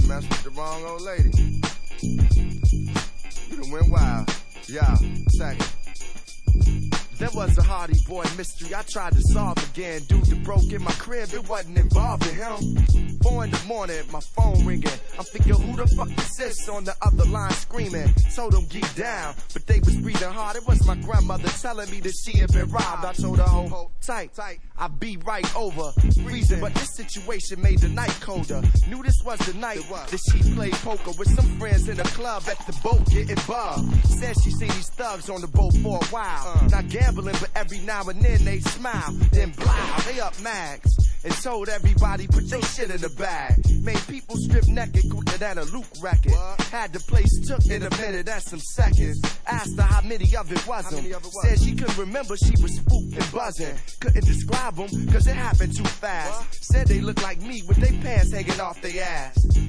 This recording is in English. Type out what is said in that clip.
messed with the wrong old lady. You done went wild. Yeah, second. There was a Hardy Boy mystery I tried to solve again. Dude that broke in my crib, it wasn't involving him. 4 in the morning, my phone ringing. I'm thinking, who the fuck is this on the other line screaming? Told them get down, but they was breathing hard. It was my grandmother telling me that she had been robbed. I told her, hold tight, I'll be right over. Freezing, but this situation made the night colder. Knew this was the night that she played poker with some friends in the club at the boat getting bugged. Said she seen these thugs on the boat for a while. Not gambling, but every now and then they smile. Then blow, they up mags. And told everybody put their shit in the bag. Made people strip naked quicker than a Luke record. Had the place took in a minute, that's some seconds. Asked her how many of it was them. Said she couldn't remember, she was spooked and buzzing. Couldn't describe them, cause it happened too fast. Said they looked like me with their pants hanging off their ass.